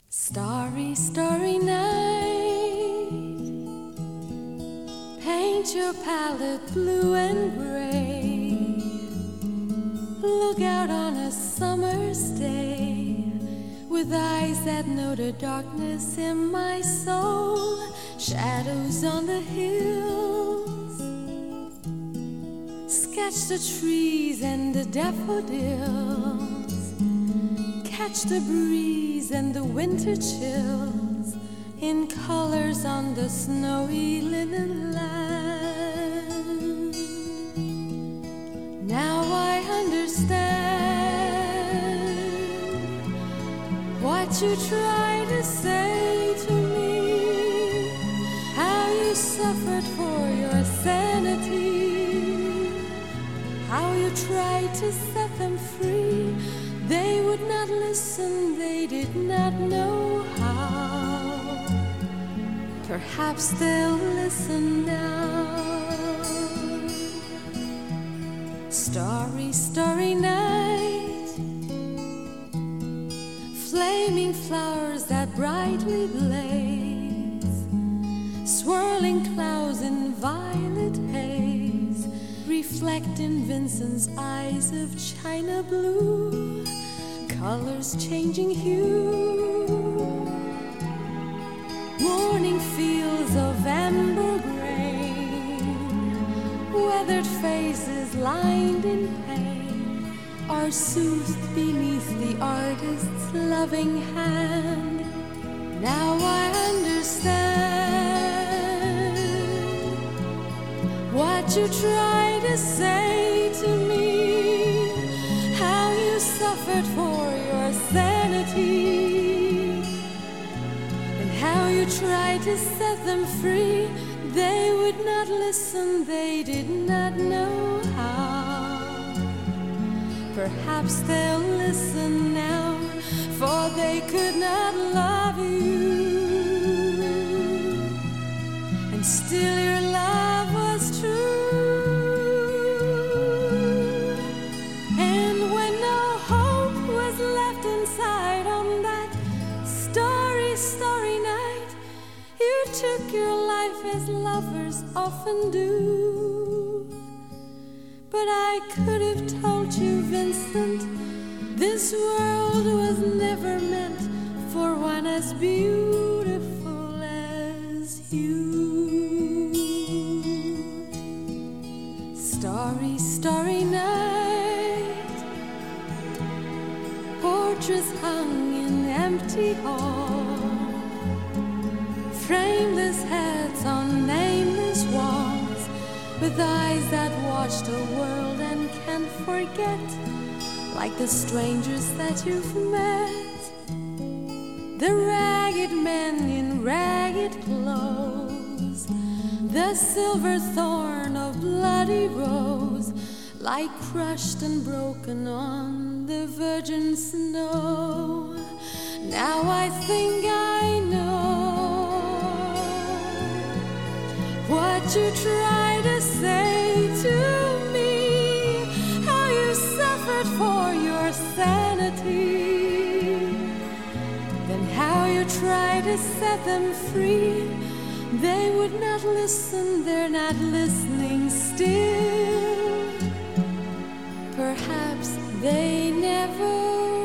Starry, starry night, paint your palette blue and gray. Look out on a summer's day with eyes that know the darkness in my soul. Shadows on the hills, sketch the trees and the daffodils, catch the breeze and the winter chills in colors on the snowy linen land. Now I understand what you try to say to me, how you suffered for your sanity, how you tried to set them free. They would not listen, they did not know how. Perhaps they'll listen now. Starry, starry night, flaming flowers that brightly blaze, swirling clouds in violet haze, reflect in Vincent's eyes of china blue, colors changing hue, morning fields of amber grain, weathered faces lined in pain are soothed beneath the artist's loving hand. Now I understand what you try to say to me, how you suffered for your sanity, and how you tried to set them free. They would not listen, they did not know how. Perhaps they'll listen now, for they could not love you, and still your love was true. And when no hope was left inside on that starry, starry night, you took your life as lovers often do. But I could have told you, Vincent, this world was never meant for one as beautiful as you. Starry, starry night, portraits hung in empty halls, frameless heads on nameless walls, with eyes that watch the world and can't forget, like the strangers that you've met, the ragged men in ragged clothes, the silver thorn of bloody rose, lie crushed and broken on the virgin snow. Now I think I know what you try to say to me, how you suffered for your sanity, then how you try to set them free. They would not listen, they're not listening still. Perhaps they never